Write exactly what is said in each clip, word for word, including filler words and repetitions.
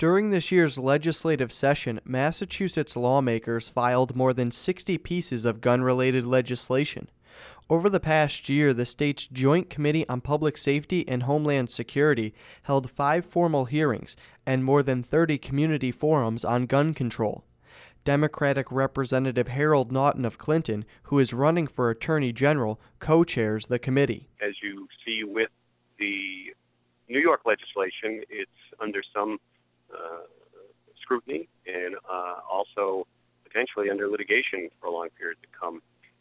During this year's legislative session, Massachusetts lawmakers filed more than sixty pieces of gun-related legislation. Over the past year, the state's Joint Committee on Public Safety and Homeland Security held five formal hearings and more than thirty community forums on gun control. Democratic Representative Harold Naughton of Clinton, who is running for Attorney General, co-chairs the committee. As you see with the New York legislation, it's under some uh, scrutiny and uh, also potentially under litigation for a long period to come.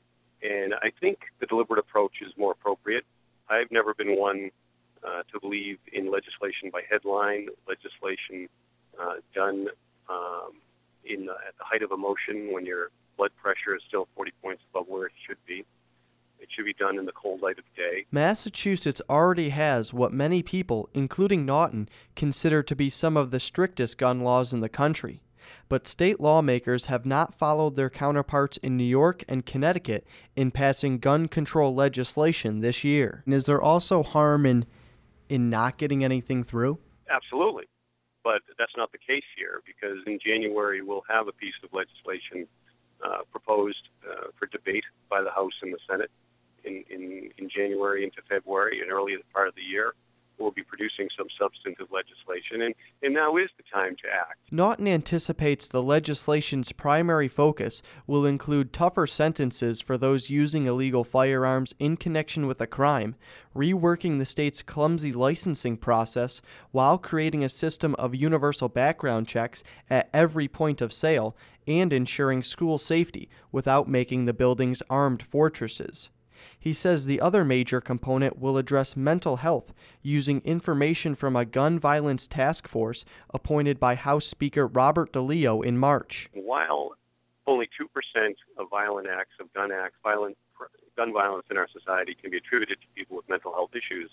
And I think the deliberate approach is more appropriate. I've never been one uh, to believe in legislation by headline, legislation uh, done um, in the, at the height of emotion when your blood pressure is still forty points above where it should be. It should be done in the cold light of day. Massachusetts already has what many people, including Naughton, consider to be some of the strictest gun laws in the country. But state lawmakers have not followed their counterparts in New York and Connecticut in passing gun control legislation this year. And is there also harm in in not getting anything through? Absolutely. But that's not the case here, because in January we'll have a piece of legislation uh, proposed uh, for debate by the House and the Senate in, in, in January into February, and early part of the year. We'll be producing some substantive legislation, and, and now is the time to act. Naughton anticipates the legislation's primary focus will include tougher sentences for those using illegal firearms in connection with a crime, reworking the state's clumsy licensing process while creating a system of universal background checks at every point of sale, and ensuring school safety without making the buildings armed fortresses. He says the other major component will address mental health using information from a gun violence task force appointed by House Speaker Robert DeLeo in March. While only two percent of violent acts, of gun acts, violent gun violence in our society can be attributed to people with mental health issues,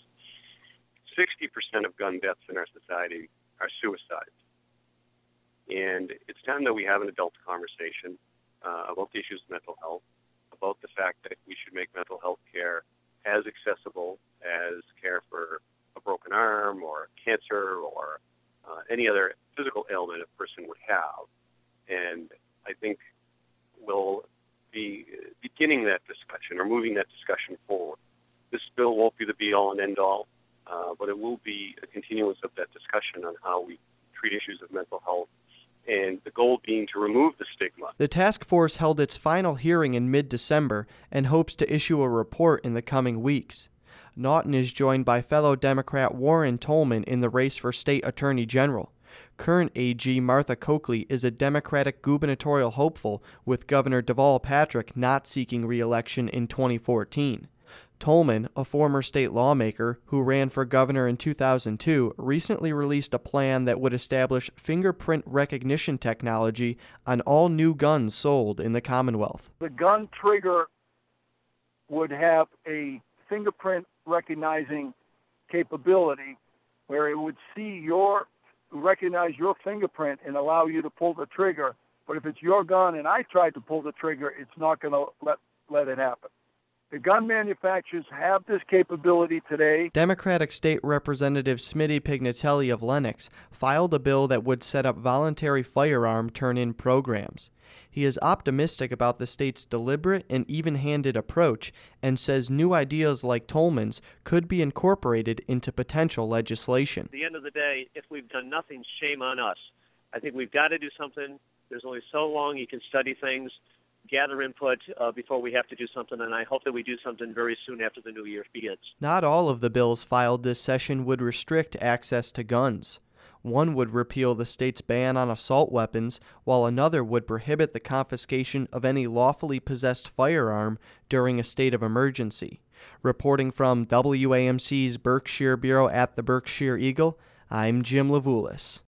sixty percent of gun deaths in our society are suicides. And it's time that we have an adult conversation uh, about the issues of mental health, about the fact that we should make mental health care as accessible as care for a broken arm or cancer or uh, any other physical ailment a person would have. And I think we'll be beginning that discussion or moving that discussion forward. This bill won't be the be-all and end-all, uh, but it will be a continuance of that discussion on how we treat issues of mental health, and the goal being to remove the stigma. The task force held its final hearing in mid-December and hopes to issue a report in the coming weeks. Naughton is joined by fellow Democrat Warren Tolman in the race for state attorney general. Current A G Martha Coakley is a Democratic gubernatorial hopeful, with Governor Deval Patrick not seeking re-election in twenty fourteen. Tolman, a former state lawmaker who ran for governor in two thousand two, recently released a plan that would establish fingerprint recognition technology on all new guns sold in the Commonwealth. The gun trigger would have a fingerprint recognizing capability where it would see your, recognize your fingerprint and allow you to pull the trigger. But if it's your gun and I tried to pull the trigger, it's not going to let, let it happen. The gun manufacturers have this capability today. Democratic State Representative Smitty Pignatelli of Lenox filed a bill that would set up voluntary firearm turn-in programs. He is optimistic about the state's deliberate and even-handed approach and says new ideas like Tolman's could be incorporated into potential legislation. At the end of the day, if we've done nothing, shame on us. I think we've got to do something. There's only so long you can study things, gather input uh, before we have to do something, and I hope that we do something very soon after the new year begins. Not all of the bills filed this session would restrict access to guns. One would repeal the state's ban on assault weapons, while another would prohibit the confiscation of any lawfully possessed firearm during a state of emergency. Reporting from W A M C's Berkshire Bureau at the Berkshire Eagle, I'm Jim Levulis.